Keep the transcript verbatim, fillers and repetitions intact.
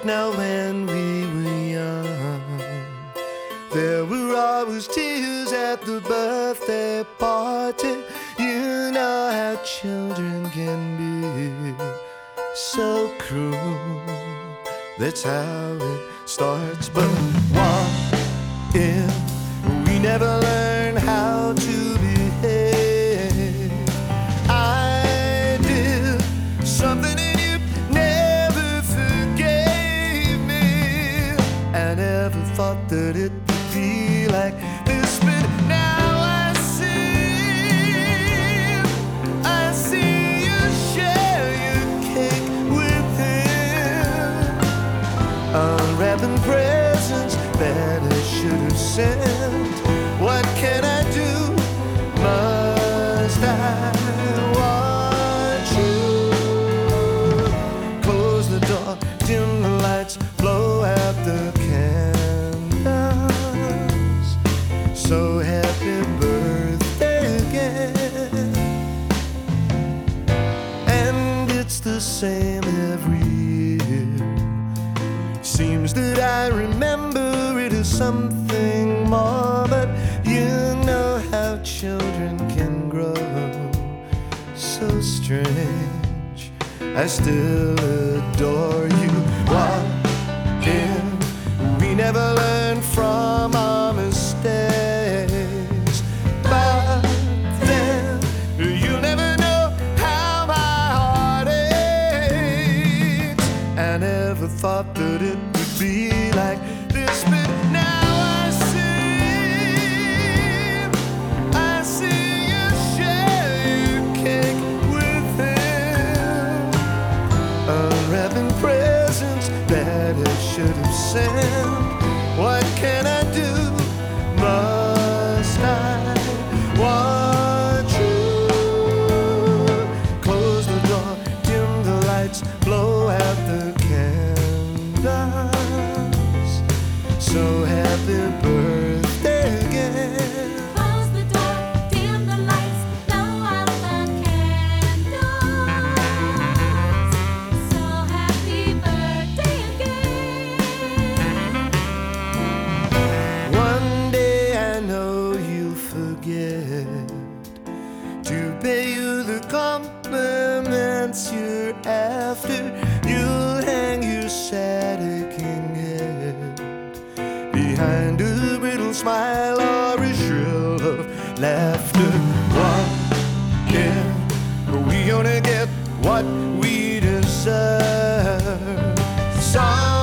Now when we were young, there were always tears at the birthday party. You know how children can be so cruel. That's how it starts. But what if we never learn how to behave? I did something and you never forgave me. I never thought that it would be like this, but now I see, I see you share your cake with him, unwrapping presents that I should have sent. What can I do? Must I watch you close the door, dim the lights, blow out the candles? So happy birthday again. And it's the same every year. Seems that I remember it as something more, but you know how children can grow so strange. I still adore you. What if we never learn from our mistakes? But then you'll never know how my heart aches. I never thought that it would be like this, but now I see, I see you share your cake with him, unwrapping presents that I should have sent. What can I do? Must I watch you close the door, dim the lights, blow out the candles? So happy birthday again. Close the door, dim the lights, blow out the candles. So happy birthday again. One day I know you'll forget to pay you the compliments you're after. You'll hang your sad aching head behind a brittle smile or a shrill of laughter. What if we only get what we deserve? Some